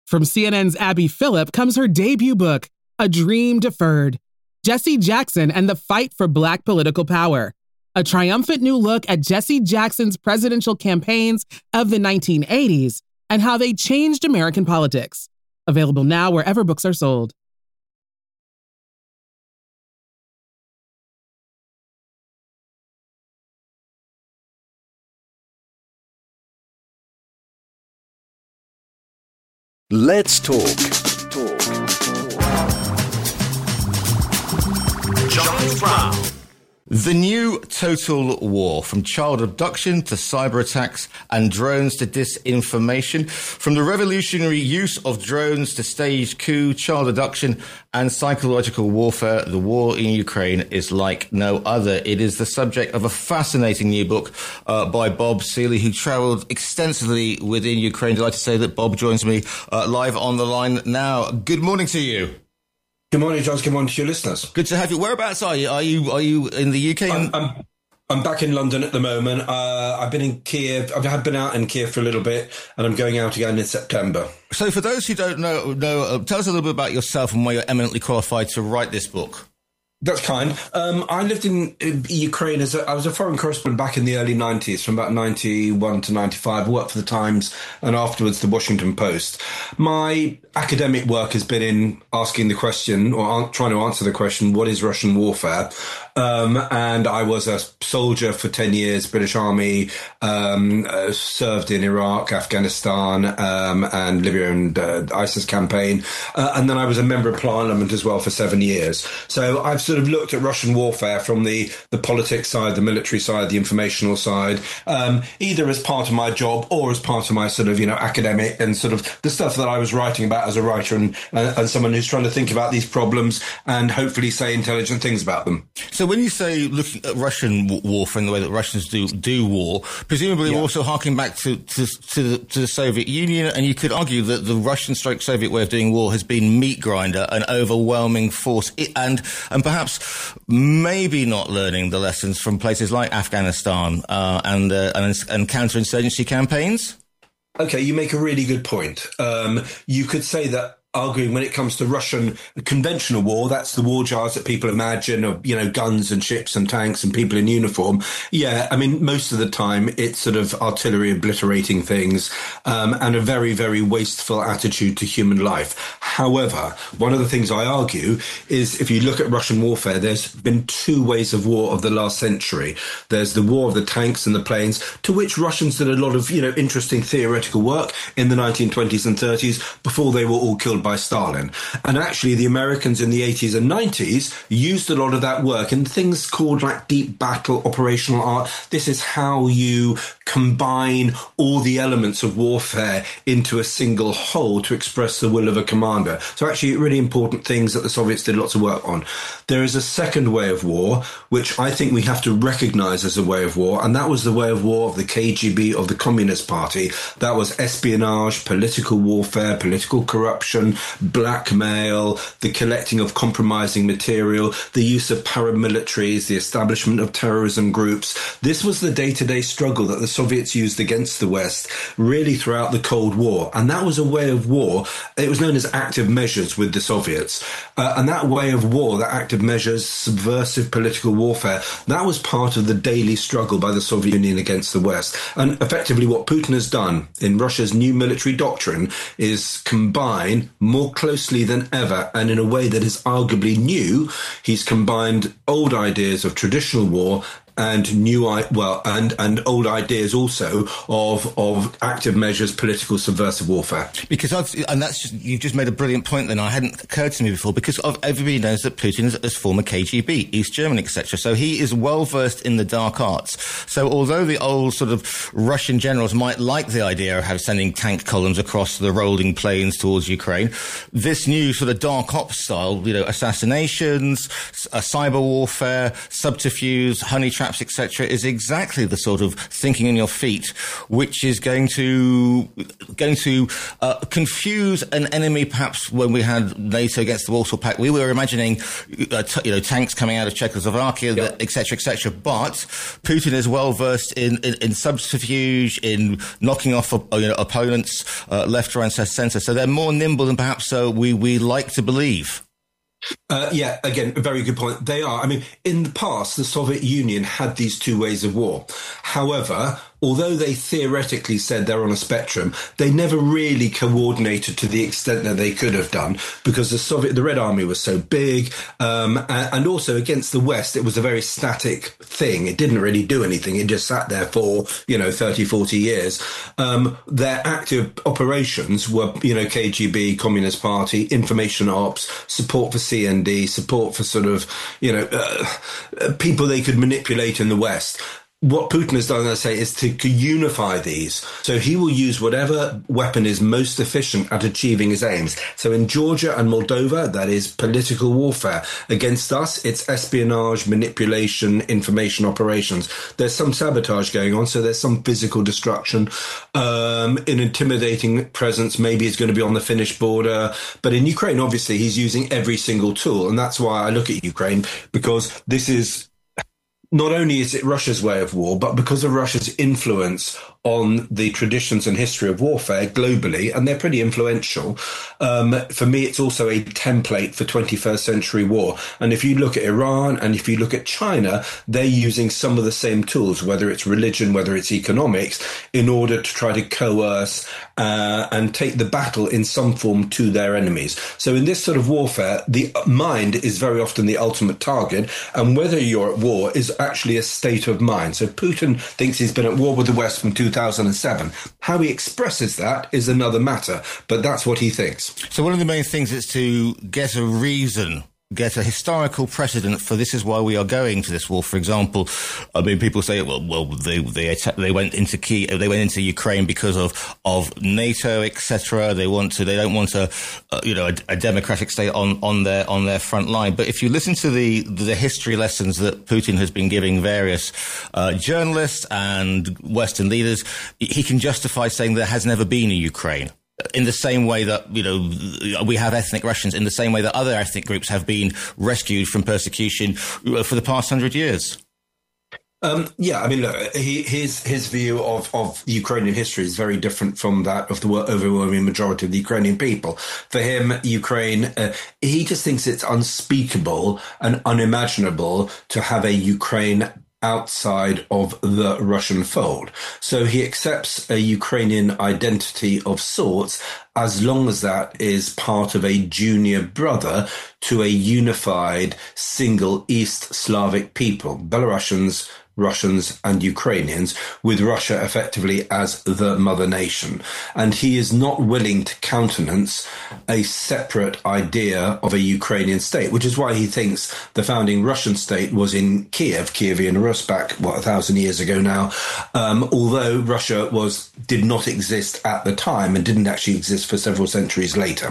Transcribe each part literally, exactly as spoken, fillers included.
From C N N's Abby Phillip comes her debut book, A Dream Deferred, Jesse Jackson and the Fight for Black Political Power, a triumphant new look at Jesse Jackson's presidential campaigns of the nineteen eighties and how they changed American politics. Available now wherever books are sold. Let's talk. Talk. John Brown. The new total war, from child abduction to cyber attacks and drones to disinformation, from the revolutionary use of drones to staged coup, child abduction and psychological warfare, the war in Ukraine is like no other. It is the subject of a fascinating new book uh, by Bob Seeley, who travelled extensively within Ukraine. Delighted to say that Bob joins me uh, live on the line now. Good morning to you. Good morning, John. Good morning to your listeners. Good to have you. Whereabouts are you? Are you are you in the U K? I'm, I'm, I'm back in London at the moment. Uh, I've been in Kiev. I've been out in Kiev for a little bit, and I'm going out again in September. So, for those who don't know, know uh, tell us a little bit about yourself and why you're eminently qualified to write this book. That's kind. Um, I lived in, in Ukraine as a, I was a foreign correspondent back in the early nineties, from about ninety-one to ninety-five. I worked for the Times and afterwards the Washington Post. My academic work has been in asking the question, or trying to answer the question, what is Russian warfare? Um, and I was a soldier for ten years, British Army, um, uh, served in Iraq, Afghanistan, um, and Libya and uh, ISIS campaign. Uh, and then I was a member of Parliament as well for seven years. So I've sort of looked at Russian warfare from the, the politics side, the military side, the informational side, um, either as part of my job or as part of my sort of, you know, academic and sort of the stuff that I was writing about as a writer and, uh, and someone who's trying to think about these problems and hopefully say intelligent things about them. So when you say looking at Russian warfare and the way that Russians do do war, presumably yeah. we're also harking back to to, to, the, to the Soviet Union, and you could argue that the Russian stroke Soviet way of doing war has been meat grinder, an overwhelming force, and and perhaps maybe not learning the lessons from places like Afghanistan uh, and, uh, and and counterinsurgency campaigns. Okay, you make a really good point. Um, you could say that, arguing when it comes to Russian conventional war, that's the war jars that people imagine of, you know, guns and ships and tanks and people in uniform. Yeah, I mean, most of the time it's sort of artillery obliterating things um, and a very, very wasteful attitude to human life. However, one of the things I argue is if you look at Russian warfare, there's been two ways of war of the last century. There's the war of the tanks and the planes, to which Russians did a lot of, you know, interesting theoretical work in the nineteen twenties and thirties before they were all killed by Stalin. And actually the Americans in the eighties and nineties used a lot of that work in things called like deep battle, operational art. This is how you combine all the elements of warfare into a single whole to express the will of a commander. So actually really important things that the Soviets did lots of work on. There is a second way of war, which I think we have to recognize as a way of war, and that was the way of war of the K G B, of the Communist Party. That was espionage, political warfare, political corruption, blackmail, the collecting of compromising material, the use of paramilitaries, the establishment of terrorism groups. This was the day-to-day struggle that the Soviets used against the West, really throughout the Cold War. And that was a way of war. It was known as active measures with the Soviets. Uh, and that way of war, that active measures, subversive political warfare, that was part of the daily struggle by the Soviet Union against the West. And effectively what Putin has done in Russia's new military doctrine is combine more closely than ever, and in a way that is arguably new, he's combined old ideas of traditional war and new, well, and, and old ideas also of of active measures, political subversive warfare. Because I've, and that's just, you've just made a brilliant point. Then I hadn't occurred to me before. Because of, everybody knows that Putin is, is former K G B, East German, et cetera. So he is well versed in the dark arts. So although the old sort of Russian generals might like the idea of having sending tank columns across the rolling plains towards Ukraine, this new sort of dark ops style, you know, assassinations, uh, cyber warfare, subterfuge, honey trap maps, et cetera, is exactly the sort of thinking on your feet, which is going to going to uh, confuse an enemy. Perhaps when we had NATO against the Warsaw Pact, we were imagining, uh, t- you know, tanks coming out of Czechoslovakia, yep. et cetera, et cetera. But Putin is well versed in, in, in subterfuge, in knocking off uh, you know, opponents uh, left, right, and centre. So they're more nimble than perhaps uh, we we like to believe. Uh, yeah, again, a very good point. They are. I mean, in the past, the Soviet Union had these two ways of war. However, although they theoretically said they're on a spectrum, they never really coordinated to the extent that they could have done, because the Soviet, the Red Army was so big, um, and, and also against the West, it was a very static thing. It didn't really do anything. It just sat there for, you know, thirty, forty years. Um, their active operations were, you know, K G B, Communist Party, information ops, support for C N D, support for sort of, you know, uh, people they could manipulate in the West. What Putin has done, as I say, is to, to unify these. So he will use whatever weapon is most efficient at achieving his aims. So in Georgia and Moldova, that is political warfare. Against us, it's espionage, manipulation, information operations. There's some sabotage going on, so there's some physical destruction. Um, an intimidating presence maybe is going to be on the Finnish border. But in Ukraine, obviously, he's using every single tool. And that's why I look at Ukraine, because this is, not only is it Russia's way of war, but because of Russia's influence on the traditions and history of warfare globally, and they're pretty influential. Um, for me, it's also a template for twenty-first century war. And if you look at Iran and if you look at China, they're using some of the same tools, whether it's religion, whether it's economics, in order to try to coerce uh, and take the battle in some form to their enemies. So in this sort of warfare, the mind is very often the ultimate target, and whether you're at war is actually a state of mind. So Putin thinks he's been at war with the West from two thousand seven. How he expresses that is another matter, but that's what he thinks. So one of the main things is to get a reason, get a historical precedent for this is why we are going to this war. For example, I mean, people say, well, well, they they they went into Kiev, they went into Ukraine because of of NATO, et cetera. They want to, they don't want a, uh, you know, a, a democratic state on on their on their front line. But if you listen to the the history lessons that Putin has been giving various uh, journalists and Western leaders, he can justify saying there has never been a Ukraine. In the same way that, you know, we have ethnic Russians, in the same way that other ethnic groups have been rescued from persecution for the past hundred years. Um, yeah, I mean, look, he, his his view of, of Ukrainian history is very different from that of the overwhelming majority of the Ukrainian people. For him, Ukraine, uh, he just thinks it's unspeakable and unimaginable to have a Ukraine outside of the Russian fold. So he accepts a Ukrainian identity of sorts as long as that is part of a junior brother to a unified single East Slavic people, Belarusians, Russians and Ukrainians, with Russia effectively as the mother nation. And he is not willing to countenance a separate idea of a Ukrainian state, which is why he thinks the founding Russian state was in Kiev, Kievan Rus back, what, a thousand years ago now, um, although Russia was did not exist at the time and didn't actually exist for several centuries later.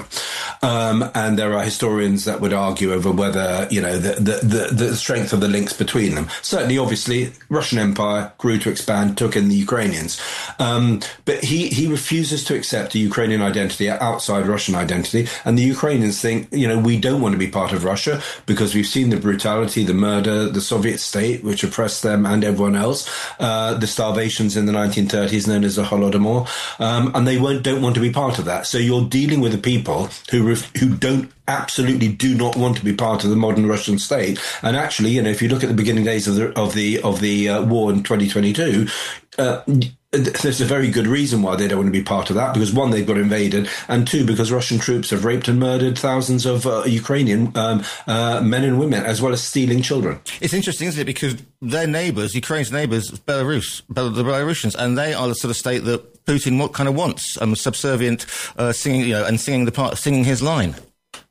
Um, and there are historians that would argue over whether, you know, the, the, the, the strength of the links between them. Certainly, obviously, Russian Empire grew to expand, took in the Ukrainians. Um, but he, he refuses to accept a Ukrainian identity outside Russian identity. And the Ukrainians think, you know, we don't want to be part of Russia because we've seen the brutality, the murder, the Soviet state, which oppressed them and everyone else, uh, the starvations in the nineteen thirties known as the Holodomor. Um, and they won't, don't want to be part of that. So you're dealing with the people who, ref, who don't absolutely do not want to be part of the modern Russian state. And actually, you know, if you look at the beginning days of the of the of the uh, war in twenty twenty-two, uh, there's a very good reason why they don't want to be part of that, because one, they've got invaded, and two, because Russian troops have raped and murdered thousands of uh, Ukrainian um, uh, men and women, as well as stealing children. It's interesting, isn't it? Because their neighbours, Ukraine's neighbours, Belarus, Bel- the Belarusians, and they are the sort of state that Putin kind of wants, um, subservient, uh, singing, you know, and singing the part, singing his line.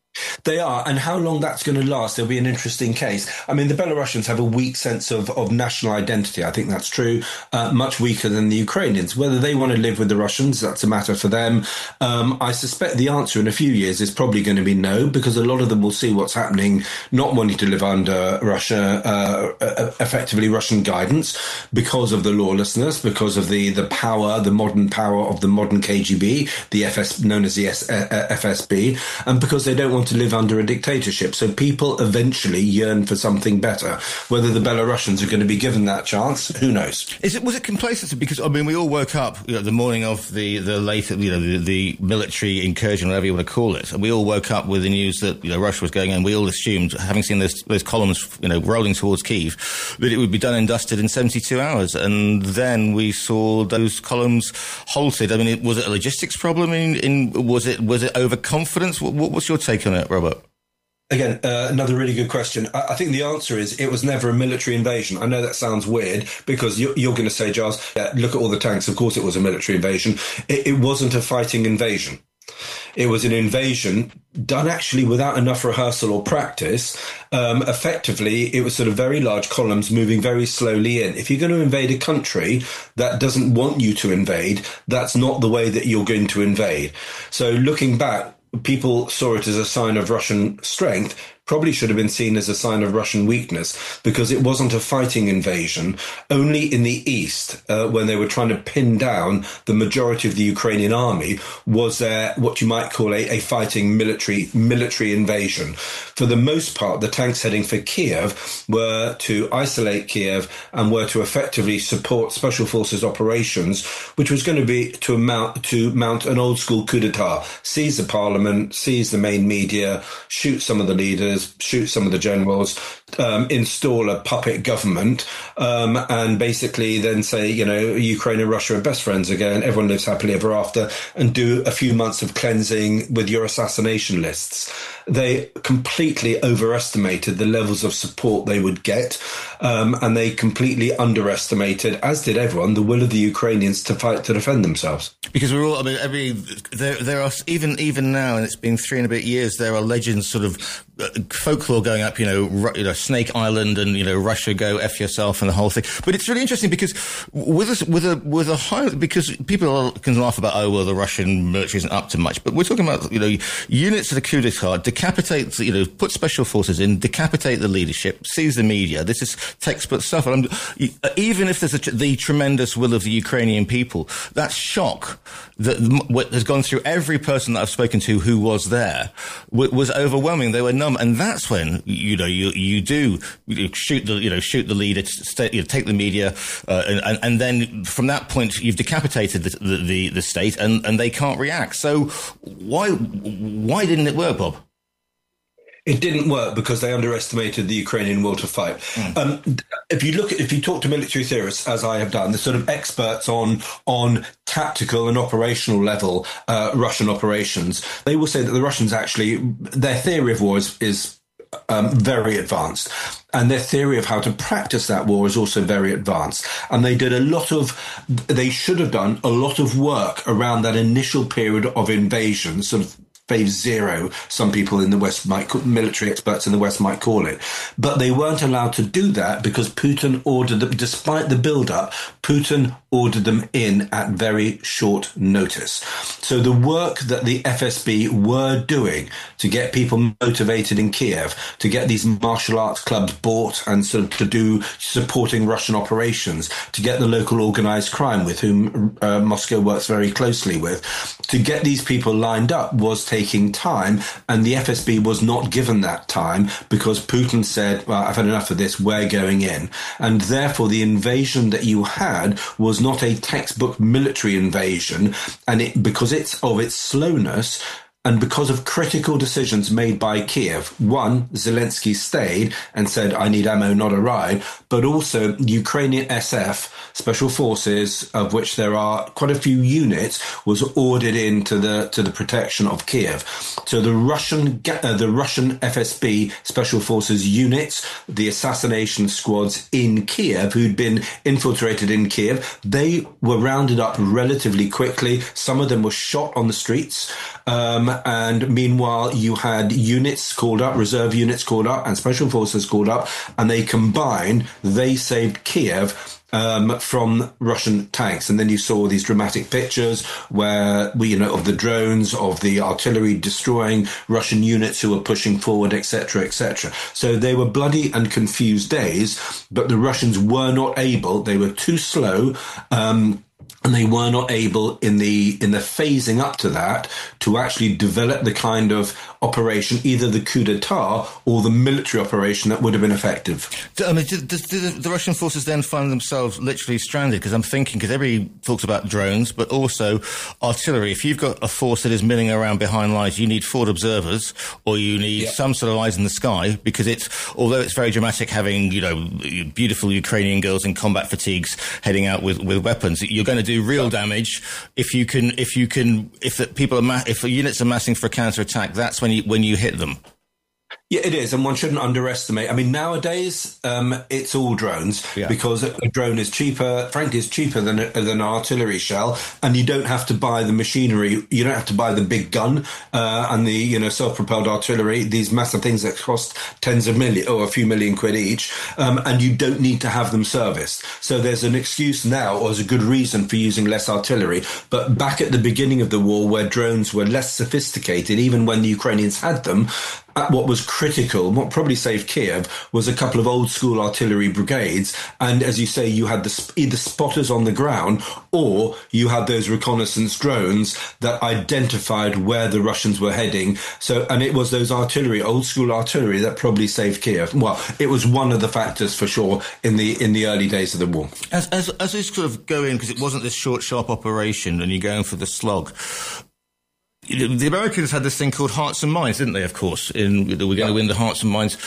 They are, and how long that's going to last, there'll be an interesting case. I mean, the Belarusians have a weak sense of, of national identity. I think that's true, uh, much weaker than the Ukrainians. Whether they want to live with the Russians, that's a matter for them. Um, I suspect the answer in a few years is probably going to be no, because a lot of them will see what's happening, not wanting to live under Russia, uh, effectively Russian guidance, because of the lawlessness, because of the, the power, the modern power of the modern K G B, the F S, known as the S, uh, F S B, and because they don't want to live under a dictatorship. So people eventually yearn for something better. Whether the Belarusians are going to be given that chance, who knows? Is it, was it complacency? Because, I mean, we all woke up, you know, the morning of the, the late, you know, the, the military incursion, whatever you want to call it, and we all woke up with the news that, you know, Russia was going in. We all assumed, having seen those, those columns, you know, rolling towards Kyiv, that it would be done and dusted in seventy-two hours. And then we saw those columns halted. I mean, it, was it a logistics problem? In, in was it was it overconfidence? What, what's your take on it, Robert? Again, uh, another really good question. I, I think the answer is it was never a military invasion. I know that sounds weird because you're, you're going to say, Giles, yeah, look at all the tanks. Of course it was a military invasion. It, it wasn't a fighting invasion. It was an invasion done actually without enough rehearsal or practice. Um, effectively, it was sort of very large columns moving very slowly in. If you're going to invade a country that doesn't want you to invade, that's not the way that you're going to invade. So looking back, people saw it as a sign of Russian strength. Probably should have been seen as a sign of Russian weakness, because it wasn't a fighting invasion. Only in the east, uh, when they were trying to pin down the majority of the Ukrainian army, was there what you might call a, a fighting military military invasion. For the most part, the tanks heading for Kiev were to isolate Kiev and were to effectively support special forces operations, which was going to be to mount to mount an old school coup d'etat, seize the parliament, seize the main media, shoot some of the leaders, shoot some of the generals, um, install a puppet government, um, and basically then say, you know, Ukraine and Russia are best friends again, everyone lives happily ever after, and do a few months of cleansing with your assassination lists. They completely overestimated the levels of support they would get, um, and they completely underestimated, as did everyone, the will of the Ukrainians to fight to defend themselves. Because we're all, I mean, every, there, there are, even, even now, and it's been three and a bit years, there are legends, sort of uh, folklore going up, you know, Ru- you know, Snake Island and, you know, Russia go F yourself and the whole thing. But it's really interesting because with a, with a, with a high, because people can laugh about, oh, well, the Russian military isn't up to much. But we're talking about, you know, units of the coup d'etat, decapitate, you know, put special forces in, decapitate the leadership, seize the media. This is textbook stuff. And I'm, even if there's a, the tremendous will of the Ukrainian people, that shock that has gone through every person that I've spoken to who was there was overwhelming. They were numb. And that's when, you know, you, you do you shoot the, you know, shoot the leader, stay, you know, take the media, uh, and, and then from that point, you've decapitated the, the, the state and, and they can't react. So why, why didn't it work, Bob? It didn't work because they underestimated the Ukrainian will to fight. Mm. Um, if you look at, if you talk to military theorists, as I have done, the sort of experts on on tactical and operational level uh, Russian operations, they will say that the Russians actually, their theory of war is, is um, very advanced. And their theory of how to practice that war is also very advanced. And they did a lot of, they should have done a lot of work around that initial period of invasion, sort of phase zero, some people in the West might, military experts in the West might call it. But they weren't allowed to do that because Putin ordered them, despite the build-up, Putin ordered them in at very short notice. So the work that the F S B were doing to get people motivated in Kiev, to get these martial arts clubs bought and sort of to do supporting Russian operations, to get the local organized crime with whom uh, Moscow works very closely with, to get these people lined up was taking time, and the F S B was not given that time because Putin said, well, I've had enough of this, we're going in. And therefore the invasion that you had was not a textbook military invasion, and it, because it's of its slowness, and because of critical decisions made by Kiev. One, Zelensky stayed and said, I need ammo, not a ride. But also Ukrainian S F, special forces, of which there are quite a few units, was ordered into the to the protection of Kiev. So the Russian uh, the Russian F S B special forces units, the assassination squads in Kiev, who'd been infiltrated in Kiev, they were rounded up relatively quickly. Some of them were shot on the streets. Um, and meanwhile, you had units called up, reserve units called up, and special forces called up, and they combined, they saved Kiev Um, from Russian tanks. And then you saw these dramatic pictures where we, you know, of the drones, of the artillery destroying Russian units who were pushing forward, et cetera, et cetera. So they were bloody and confused days, but the Russians were not able, they were too slow, um, and they were not able in the in the phasing up to that to actually develop the kind of operation, either the coup d'etat or the military operation that would have been effective. I mean, do, do, do the Russian forces then find themselves literally stranded? Because I'm thinking, because everybody talks about drones, but also artillery. If you've got a force that is milling around behind lines, you need forward observers, or you need yeah. some sort of eyes in the sky, because it's, although it's very dramatic having, you know, beautiful Ukrainian girls in combat fatigues heading out with, with weapons, you're going to do real damage if you can, if you can, if the people are, ma- if the units are massing for a counter-attack, that's when you, when you hit them. Yeah, it is, and one shouldn't underestimate. I mean, nowadays, um, it's all drones yeah. because a drone is cheaper, frankly, it's cheaper than, a, than an artillery shell, and you don't have to buy the machinery, you don't have to buy the big gun uh, and the, you know, self-propelled artillery, these massive things that cost tens of million or a few million quid each, um, and you don't need to have them serviced. So there's an excuse now, or there's a good reason for using less artillery, but back at the beginning of the war, where drones were less sophisticated, even when the Ukrainians had them, what was critical, what probably saved Kiev, was a couple of old school artillery brigades. And as you say, you had the, either spotters on the ground, or you had those reconnaissance drones that identified where the Russians were heading. So, and it was those artillery, old school artillery, that probably saved Kiev. Well, it was one of the factors for sure in the in the early days of the war. As as, as we sort of go in, because it wasn't this short, sharp operation, and you're going for the slog. The Americans had this thing called Hearts and Minds, didn't they? Of course, in we're going to win the Hearts and Minds.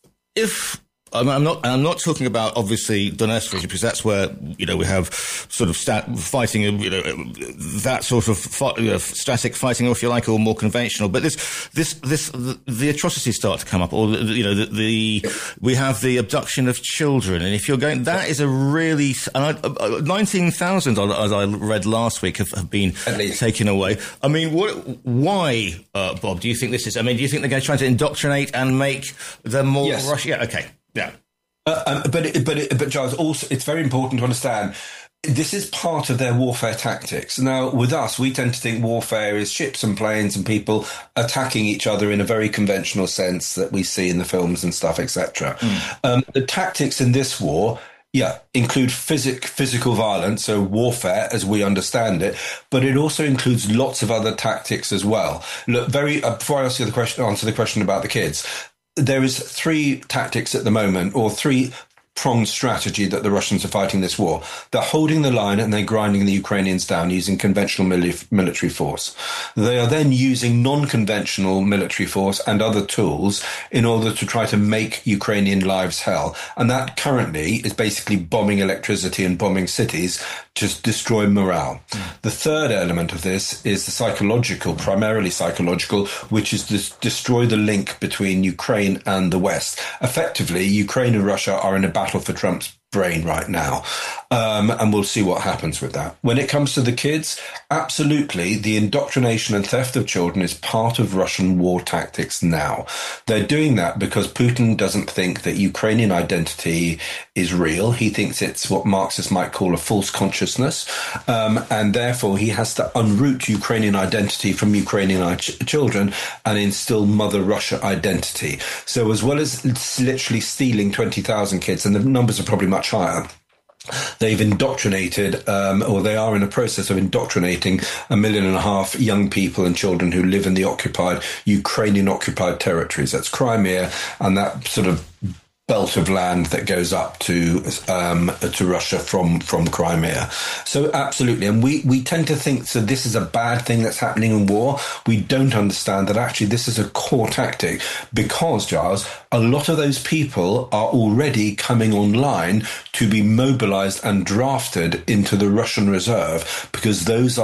If I'm not, I'm not talking about obviously Donetsk region, because that's where, you know, we have sort of stat, fighting, you know, that sort of you know, static fighting, or if you like, or more conventional. But this, this, this, the, the atrocities start to come up, or the, you know, the, the we have the abduction of children, and if you're going, that is a really nineteen thousand, as I read last week, have, have been taken away. I mean, what, why, uh, Bob? Do you think this is? I mean, do you think they're going to try to indoctrinate and make them more yes. Russian? Yeah, okay. Yeah, uh, um, but it, but it, but Giles, also it's very important to understand this is part of their warfare tactics. Now, with us, we tend to think warfare is ships and planes and people attacking each other in a very conventional sense that we see in the films and stuff, et cetera. Mm. Um, the tactics in this war, yeah, include physic, physical violence, so warfare as we understand it, but it also includes lots of other tactics as well. Look, very uh, before I answer the question, answer the question about the kids. There is three tactics at the moment, or three pronged strategy that the Russians are fighting this war. They're holding the line and they're grinding the Ukrainians down using conventional mili- military force. They are then using non-conventional military force and other tools in order to try to make Ukrainian lives hell. And that currently is basically bombing electricity and bombing cities to destroy morale. Mm. The third element of this is the psychological, primarily psychological, which is to destroy the link between Ukraine and the West. Effectively, Ukraine and Russia are in a battle for Trump's brain right now. Um, and we'll see what happens with that. When it comes to the kids, absolutely, the indoctrination and theft of children is part of Russian war tactics now. They're doing that because Putin doesn't think that Ukrainian identity is real. He thinks it's what Marxists might call a false consciousness. Um, and therefore, he has to unroot Ukrainian identity from Ukrainian ch- children and instill Mother Russia identity. So as well as literally stealing twenty thousand kids, and the numbers are probably much higher, they've indoctrinated, um, or they are in the process of indoctrinating a million and a half young people and children who live in the occupied, Ukrainian occupied territories. That's Crimea and that sort of belt of land that goes up to um, to Russia from from Crimea. So absolutely, and we we tend to think that this is a bad thing that's happening in war. We don't understand that actually this is a core tactic, because, Giles, a lot of those people are already coming online to be mobilized and drafted into the Russian reserve, because those are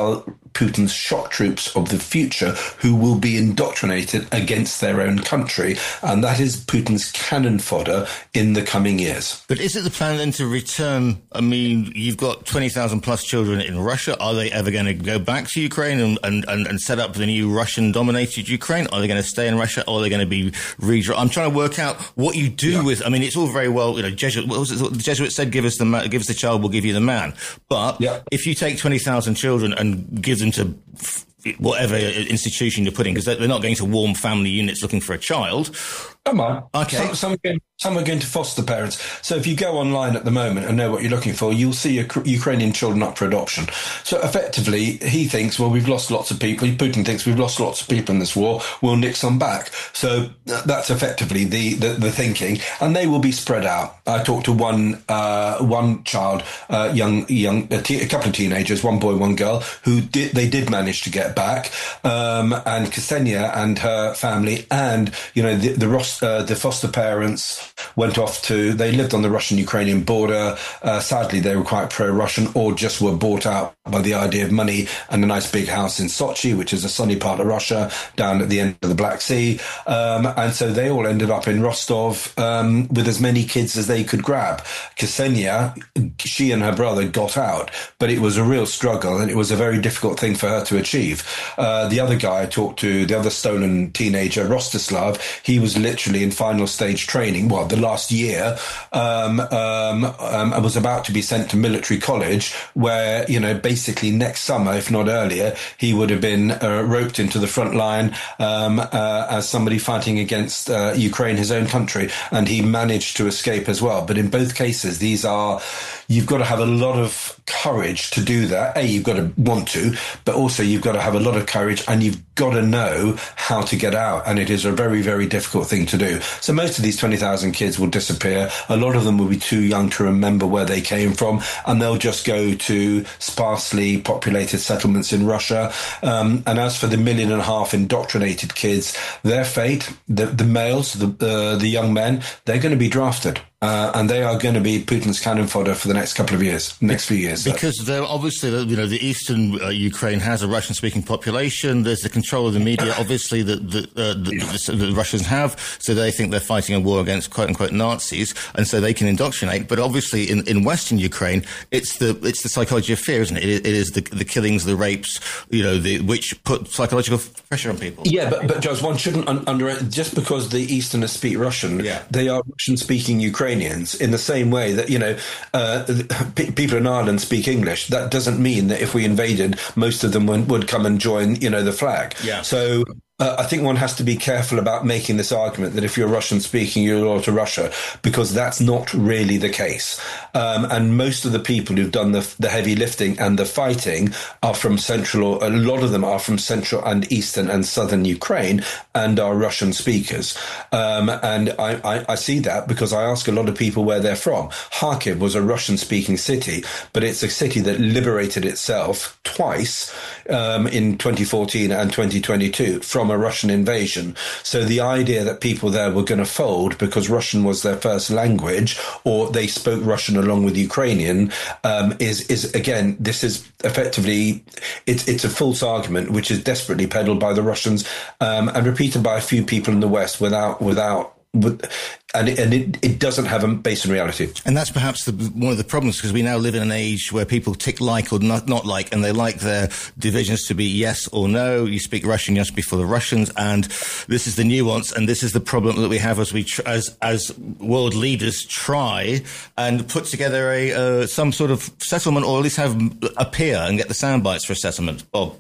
Putin's shock troops of the future who will be indoctrinated against their own country. And that is Putin's cannon fodder in the coming years. But is it the plan then to return? I mean, you've got twenty thousand plus children in Russia. Are they ever going to go back to Ukraine and, and, and, and set up the new Russian-dominated Ukraine? Are they going to stay in Russia, or are they going to be redrawn? I'm trying to work out what you do yeah. with. I mean, it's all very well, you know. Jesuit, what was it, the Jesuit said, "Give us the ma- give us the child, we'll give you the man." But yeah. if you take twenty thousand children and give them to whatever institution you're putting, because they're not going to warm family units looking for a child. Come on. Okay. Some, some, are going, some are going to foster parents. So if you go online at the moment and know what you're looking for, you'll see Ukrainian children up for adoption. So effectively, he thinks, well, we've lost lots of people. Putin thinks we've lost lots of people in this war. We'll nick some back. So that's effectively the, the, the thinking. And they will be spread out. I talked to one uh, one child, uh, young young a, te- a couple of teenagers, one boy, one girl, who did they did manage to get back. Um, and Ksenia and her family, and you know the the Ross. Uh, the foster parents went off to, they lived on the Russian-Ukrainian border. Uh, sadly, they were quite pro-Russian, or just were bought out by the idea of money and a nice big house in Sochi, which is a sunny part of Russia, down at the end of the Black Sea. Um, and so they all ended up in Rostov um, with as many kids as they could grab. Ksenia, she and her brother got out, but it was a real struggle, and it was a very difficult thing for her to achieve. Uh, the other guy I talked to, the other stolen teenager, Rostislav, he was literally in final stage training, well, the last year, um, um, um, I was about to be sent to military college, where, you know, basically next summer, if not earlier, he would have been uh, roped into the front line um, uh, as somebody fighting against uh, Ukraine, his own country, and he managed to escape as well. But in both cases, these are, you've got to have a lot of courage to do that. A, you've got to want to, but also you've got to have a lot of courage, and you've got to know how to get out. And it is a very, very difficult thing to do. So most of these twenty thousand kids will disappear. A lot of them will be too young to remember where they came from, and they'll just go to sparsely populated settlements in Russia. Um, and as for the million and a half indoctrinated kids, their fate, the, the males, the, uh, the young men, they're going to be drafted. Uh, and they are going to be Putin's cannon fodder for the next couple of years, next few years. Because they're obviously, you know, the eastern uh, Ukraine has a Russian-speaking population. There's the control of the media, obviously, that the, uh, the, yeah. the, the Russians have. So they think they're fighting a war against quote-unquote Nazis, and so they can indoctrinate. But obviously, in, in Western Ukraine, it's the it's the psychology of fear, isn't it? It, it is the the killings, the rapes, you know, the, which put psychological pressure on people. Yeah, but but Giles, one shouldn't un- under just because the Easterners speak Russian, yeah. they are Russian-speaking Ukrainians. In the same way that, you know, uh, p- people in Ireland speak English. That doesn't mean that if we invaded, most of them would, would come and join, you know, the flag. Yeah. So Uh, I think one has to be careful about making this argument that if you're Russian speaking, you're loyal to Russia, because that's not really the case. Um, and most of the people who've done the, the heavy lifting and the fighting are from central, or a lot of them are from central and eastern and southern Ukraine, and are Russian speakers. Um, and I, I, I see that because I ask a lot of people where they're from. Kharkiv was a Russian speaking city, but it's a city that liberated itself twice um, in twenty fourteen and twenty twenty-two from a Russian invasion. So the idea that people there were going to fold because Russian was their first language, or they spoke Russian along with Ukrainian, um, is, is again, this is effectively, it's, it's a false argument, which is desperately peddled by the Russians, um, and repeated by a few people in the West without, without, with, and, it, and it, it doesn't have a base in reality. And that's perhaps the, one of the problems, because we now live in an age where people tick like or not, not like, and they like their divisions to be yes or no. You speak Russian, you have to be for the Russians, and this is the nuance, and this is the problem that we have as we tr- as as world leaders try and put together a uh, some sort of settlement, or at least have appear and get the sound bites for a settlement. Bob?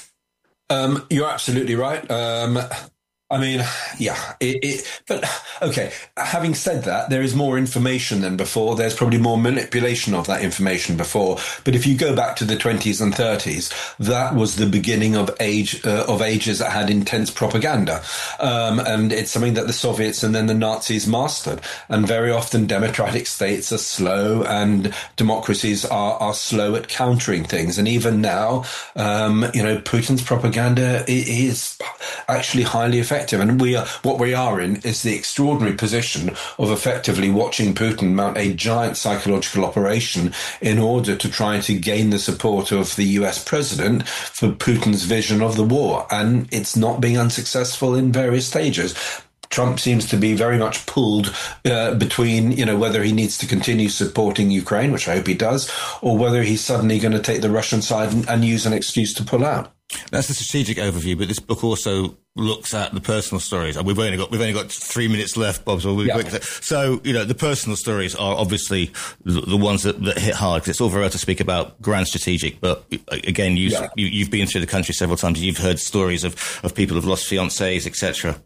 Um, you're absolutely right. Um, I mean, yeah, it, it, but okay, having said that, there is more information than before. There's probably more manipulation of that information before. But if you go back to the twenties and thirties, that was the beginning of age, uh, of ages that had intense propaganda. Um, and it's something that the Soviets and then the Nazis mastered. And very often democratic states are slow, and democracies are, are slow at countering things. And even now, um, you know, Putin's propaganda is actually highly effective. effective. And we are, what we are in is the extraordinary position of effectively watching Putin mount a giant psychological operation in order to try to gain the support of the U S president for Putin's vision of the war. And it's not being unsuccessful in various stages. Trump seems to be very much pulled uh, between, you know, whether he needs to continue supporting Ukraine, which I hope he does, or whether he's suddenly going to take the Russian side and, and use an excuse to pull out. That's the strategic overview, but this book also looks at the personal stories. We've only got we've only got three minutes left, Bob. So, we'll yeah. so you know, the personal stories are obviously the, the ones that, that hit hard. Cause it's all very well to speak about grand strategic, but again, you, yeah. you you've been through the country several times. You've heard stories of of people who've lost fiancés, et cetera.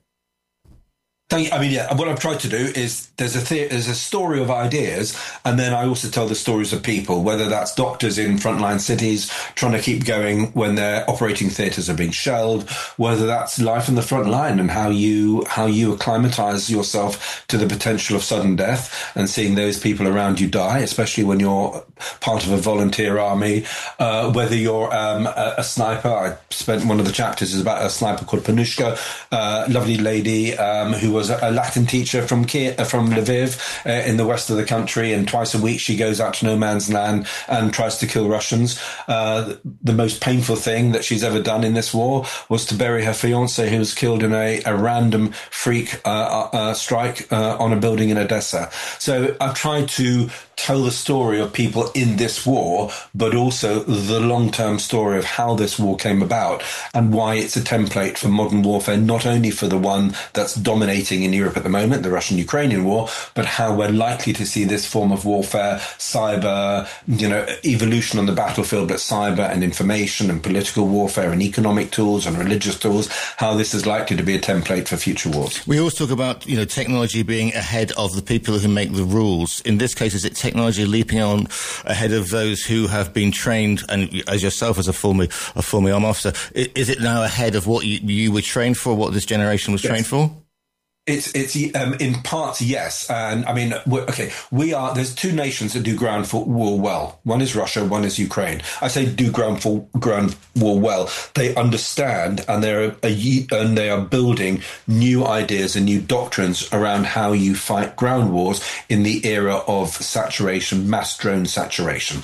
I mean, yeah, what I've tried to do is there's a the- there's a story of ideas, and then I also tell the stories of people, whether that's doctors in frontline cities trying to keep going when their operating theatres are being shelled, whether that's life in the front line and how you how you acclimatise yourself to the potential of sudden death and seeing those people around you die, especially when you're part of a volunteer army, uh, whether you're um, a, a sniper. I spent one of the chapters is about a sniper called Panushka, uh, lovely lady um, who was was a Latin teacher from Kiev, from Lviv uh, in the west of the country, and twice a week she goes out to no man's land and tries to kill Russians. Uh, the most painful thing that she's ever done in this war was to bury her fiancé, who was killed in a, a random freak uh, uh, strike uh, on a building in Odessa. So I've tried to tell the story of people in this war, but also the long-term story of how this war came about and why it's a template for modern warfare, not only for the one that's dominating in Europe at the moment, the Russian-Ukrainian war, but how we're likely to see this form of warfare, cyber, you know, evolution on the battlefield, but cyber and information and political warfare and economic tools and religious tools, how this is likely to be a template for future wars. We always talk about, you know, technology being ahead of the people who make the rules. In this case, is it technology leaping on ahead of those who have been trained, and as yourself as a former a former armed officer, is it now ahead of what you, you were trained for, what this generation was yes. trained for? It's it's um, in part yes, and I mean we're, okay. We are there's two nations that do ground war well. One is Russia, one is Ukraine. I say do ground for ground war well. They understand, and they're a, and they are building new ideas and new doctrines around how you fight ground wars in the era of saturation, mass drone saturation.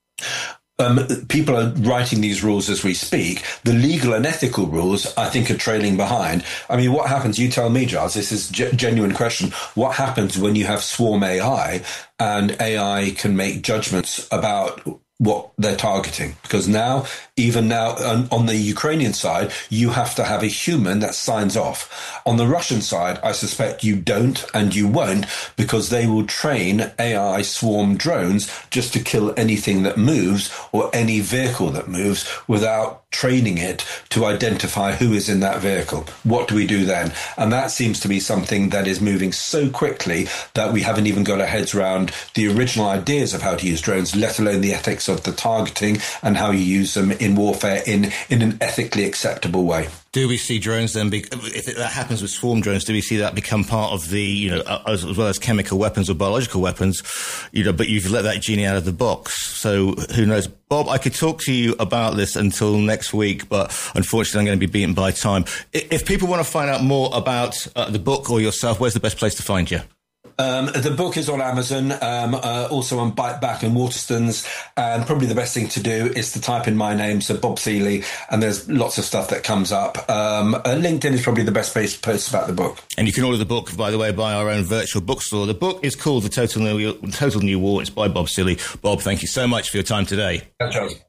Um, people are writing these rules as we speak. The legal and ethical rules, I think, are trailing behind. I mean, what happens? You tell me, Giles. This is a genuine question. What happens when you have swarm A I and A I can make judgments about what they're targeting? Because now, even now, on, on the Ukrainian side, you have to have a human that signs off. On the Russian side, I suspect you don't and you won't, because they will train A I swarm drones just to kill anything that moves or any vehicle that moves without training it to identify who is in that vehicle. What do we do then? And that seems to be something that is moving so quickly that we haven't even got our heads around the original ideas of how to use drones, let alone the ethics of the targeting and how you use them in warfare in, in an ethically acceptable way. Do we see drones then, be, if that happens with swarm drones, do we see that become part of the, you know, as, as well as chemical weapons or biological weapons, you know, but you've let that genie out of the box. So who knows? Bob, I could talk to you about this until next week, but unfortunately I'm going to be beaten by time. If people want to find out more about uh, the book or yourself, where's the best place to find you? Um, the book is on Amazon, um, uh, also on Bite Back and Waterstones, and probably the best thing to do is to type in my name, so Bob Seeley, and there's lots of stuff that comes up. Um, uh, LinkedIn is probably the best place to post about the book. And you can order the book, by the way, by our own virtual bookstore. The book is called The Total New, Total New War. It's by Bob Seeley. Bob, thank you so much for your time today. Thanks, Charles.